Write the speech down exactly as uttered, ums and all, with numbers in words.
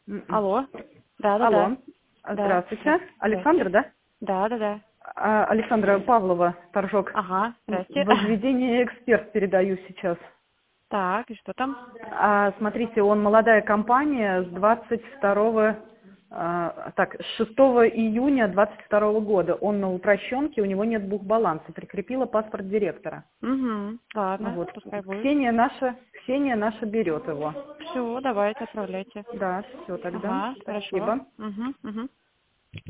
М-м. Алло. Да, да, да. Алло. Да. Здравствуйте. Здрасте. Александр, да? Да, да, да. А, Александра Павлова, торжок. Ага, В- здрасте. Возведение эксперт передаю сейчас. Так, и что там? А, смотрите, он молодая компания с двадцать второго, а, так, с шестого июня двадцать второго года. Он на упрощенке, у него нет бухбаланса. Прикрепила паспорт директора. Угу. Ладно, Вот. пускай будет. Ксения наша, Ксения наша берет его. Все, давайте, отправляйте. Да, все тогда. Ага, хорошо. Спасибо. Угу, угу.